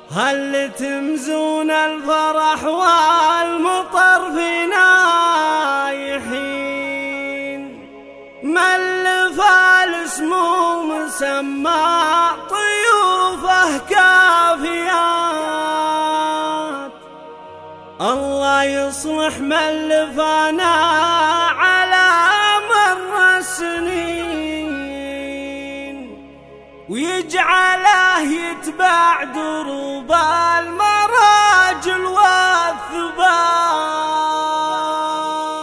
هل تمزون الفرح والمطر في نايحين، ملف الاسمو مسمى طيوفه كافيات. الله يصلح ملفنا على مر السنين، ويجعله يتبع دروب المراجل والثبات.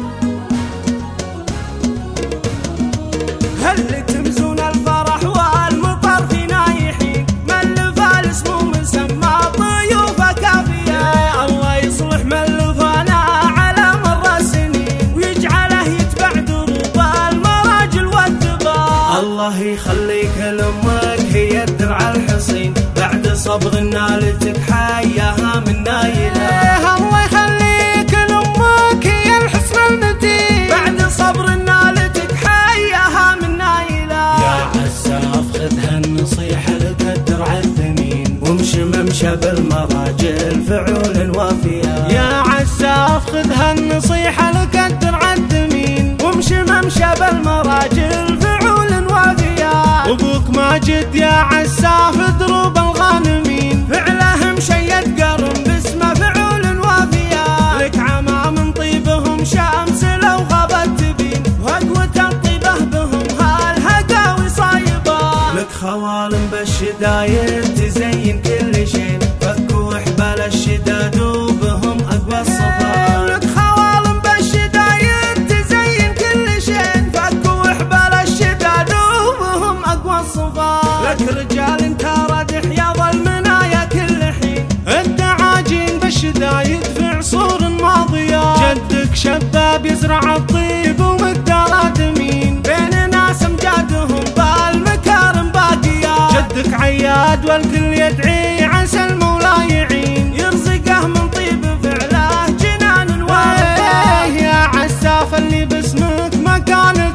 هل تمزون الفرح والمطر في نايحين، ملف الاسمو مسمى طيوفه كافية. الله يصلح ملفنا على مر السنين، ويجعله يتبع دروب المراجل والثبات. الله يخليك لأمك هي الدرع الحصين، بعد صبر نالتك حياها من نايلة. الله يخليك لأمك هي الحصن المتين، بعد صبر نالتك حياها من نايلة. يا عساف خذها النصيحة لك الدرع الثمين، وامشي ممشى بالمراجل فعول وافية. يا عساف خذها النصيحة لك الدرع الثمين، وامشي ممشى بالمراجل فعول وافية. وابوك ماجد يا عساف دروب الغانمين، فعله مشيد قرن باسمه فعول وافية. لك عما من طيبهم شمس لو غابت تبين، وقوة الطيبة بهم هالهقاوي صايبة. لك خوالم بالشدايد تزين كل شيء، فكوا حبال الشداد وبهم اقوى الصفات. لك خوالم بالشدايد تزين كل شيء، فكوا حبال الشداد وبهم اقوى الصفات. لك رجال انت ردح يا ظلمنا كل حين، الدعاجين بالشدايد في عصور ماضية. جدك شباب يزرع الطيب ومقداره ثمين، بين ناس امجادهم بالمكارم باقية. جدك عياد والكل يدعي عسى المولى يعين، يرزقه من طيب فعله جنان وافية. يا عساف اللي باسمك مكان